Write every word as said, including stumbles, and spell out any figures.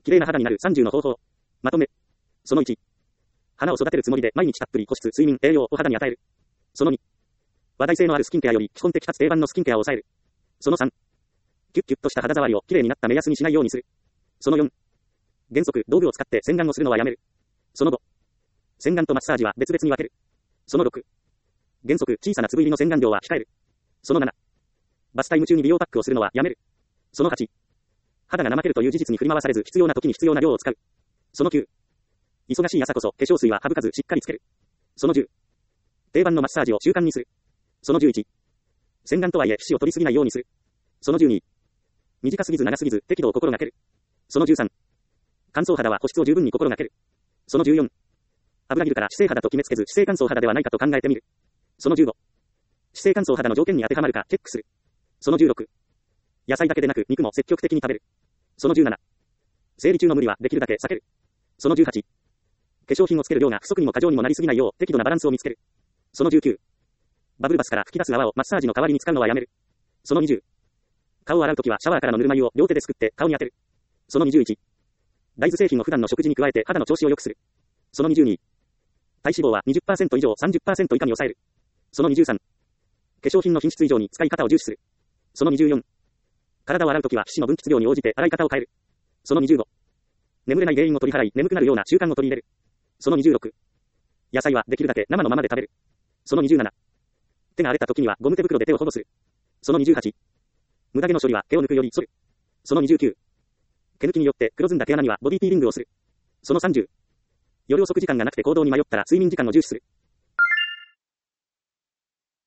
綺麗な肌になるさんじゅうの方法。まとめ。そのいち。花を育てるつもりで毎日たっぷり保湿、睡眠、栄養を肌に与える。そのに。話題性のあるスキンケアより基本的かつ定番のスキンケアを抑える。そのさん。キュッキュッとした肌触りを綺麗になった目安にしないようにする。そのよん。原則、道具を使って洗顔をするのはやめる。そのご。洗顔とマッサージは別々に分ける。そのろく。原則、小さな粒入りの洗顔料は控える。そのなな。バスタイム中に美容パックをするのはやめる。そのはち。肌が怠けるという事実に振り回されず必要な時に必要な量を使う。そのきゅう。忙しい朝こそ化粧水は省かずしっかりつける。そのじゅう。定番のマッサージを習慣にする。そのじゅういち。洗顔とはいえ皮脂を取りすぎないようにする。そのじゅうに。短すぎず長すぎず適度を心がける。そのじゅうさん。乾燥肌は保湿を十分に心がける。そのじゅうよん。油切るから脂性肌と決めつけず脂性乾燥肌ではないかと考えてみる。そのじゅうご。脂性乾燥肌の条件に当てはまるかチェックする。そのじゅうろく。野菜だけでなく肉も積極的に食べる。そのじゅうなな。生理中の無理はできるだけ避ける。そのじゅうはち。化粧品をつける量が不足にも過剰にもなりすぎないよう適度なバランスを見つける。そのじゅうきゅう。バブルバスから吹き出す泡をマッサージの代わりに使うのはやめる。そのにじゅう。顔を洗うときはシャワーからのぬるま湯を両手ですくって顔に当てる。そのにじゅういち。大豆製品を普段の食事に加えて肌の調子を良くする。そのにじゅうに。体脂肪は にじゅっパーセント 以上 さんじゅっパーセント 以下に抑える。そのにじゅうさん。化粧品の品質以上に使い方を重視する。そのにじゅうよん。体を洗うときは皮脂の分泌量に応じて洗い方を変える。そのにじゅうご。眠れない原因を取り払い眠くなるような習慣を取り入れる。そのにじゅうろく。野菜はできるだけ生のままで食べる。そのにじゅうなな。手が荒れた時にはゴム手袋で手を保護する。そのにじゅうはち。無駄毛の処理は毛を抜くより剃る。そのにじゅうきゅう。毛抜きによって黒ずんだ毛穴にはボディピーリングをする。そのさんじゅう。夜遅く時間がなくて行動に迷ったら睡眠時間を重視する。